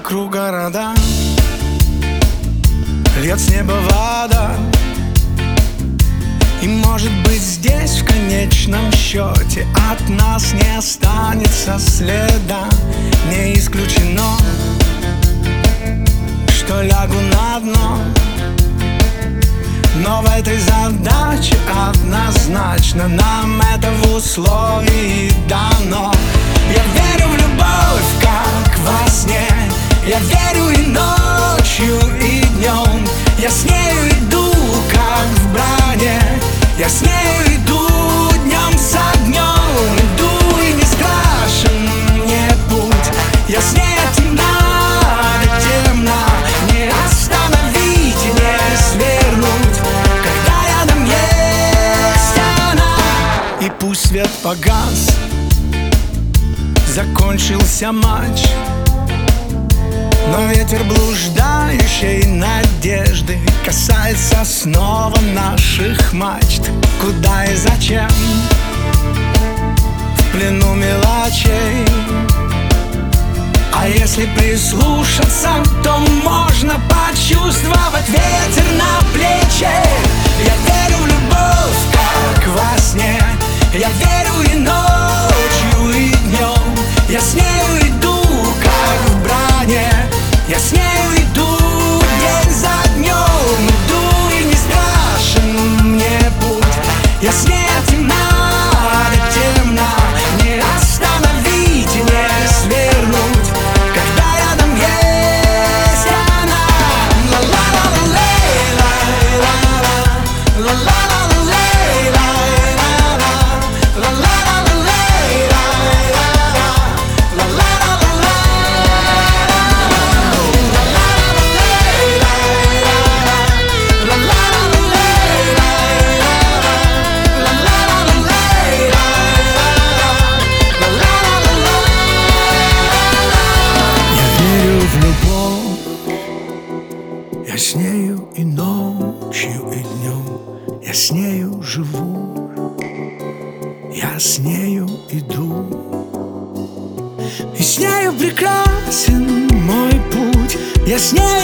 вокруг города, льет с неба вода. И может быть здесь в конечном счете от нас не останется следа. Не исключено, что лягу на дно, но в этой задаче однозначно нам это в условии дано. Я верю в любовь, как во сне. Я верю и ночью, и днем. Я с нею иду, как в броне. Я с нею иду днем за днем. Иду и не страшен мне путь. Я с ней от темна до темна. Не остановить и не свернуть, когда рядом есть она. И пусть свет погас, закончился матч, но ветер блуждающей надежды касается снова наших мачт. Куда и зачем? В плену мелочей. А если прислушаться, то можно почувствовать ветер на плече. Я верю в любовь, как во сне. Я верю и ночью, и днем. Я с нею иду, как в броне. Я с нею иду день за днем. Иду и не страшен мне путь. Я с ней от темна до темна. Не остановить и не свернуть, когда рядом есть она. Я с нею и ночью, и днем. Я с нею живу. Я с нею иду. И с нею прекрасен мой путь. Я с нею